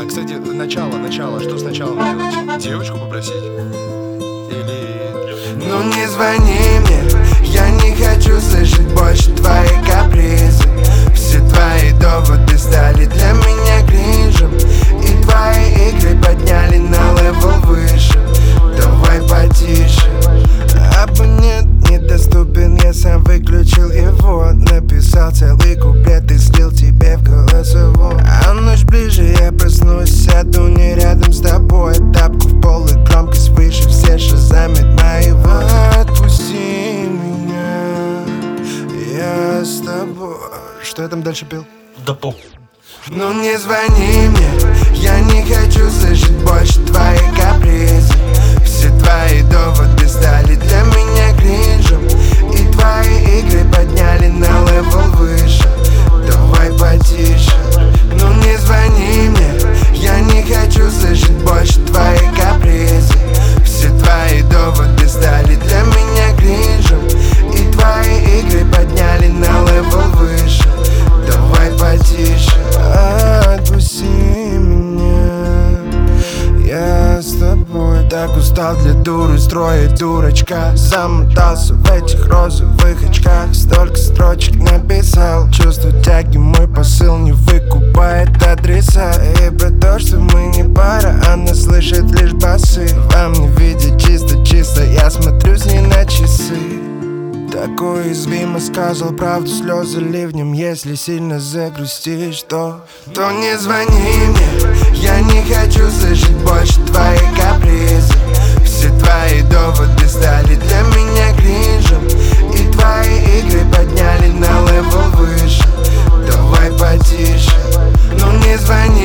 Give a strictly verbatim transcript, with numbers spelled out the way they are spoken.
кстати, начало, начало, что сначала делать? Девочку попросить? Или... Ну не звони мне, я не хочу слышать больше твои капризы. Все твои доводы стали для меня кринжем, и твои игры подняли на левел выше. Давай потише. Абонент недоступен, я сам выключил его. Написал целый куплет и слил тебе в голосовом. А ночь ближе, я проснусь, сяду не рядом с тобой. Тапку в пол и громкость выше, все шазамят моего. Отпусти меня, я с тобой. Что я там дальше пел? Да пол. Ну не звони мне, я не хочу слышать больше твои капризы. Все твои доводы стали для меня кринжем, и твои игры подняли на левел выше. Давай потише. Ну не звони мне, я не хочу слышать больше твои капризы. Все твои доводы стали для меня кринжем, и твои игры подняли на левел выше. Давай потише. Отпусти меня, я с тобой. Так устал для дуры строить дурачка. Замотался в этих розовых очках. Столько строчек написал, чувство тяги, мой посыл не выкупает адреса. И про то, что мы не пара, она слышит лишь басы. Вам не видеть чисто-чисто, я смотрю с ней на часы. Так уязвимо сказал правду, слезы ливнем. Если сильно загрустишь, то То не звони мне, я не хочу слышать больше твои капризы. Все твои доводы стали для меня кринжем, и твои игры подняли на левел выше. Давай потише. Ну не звони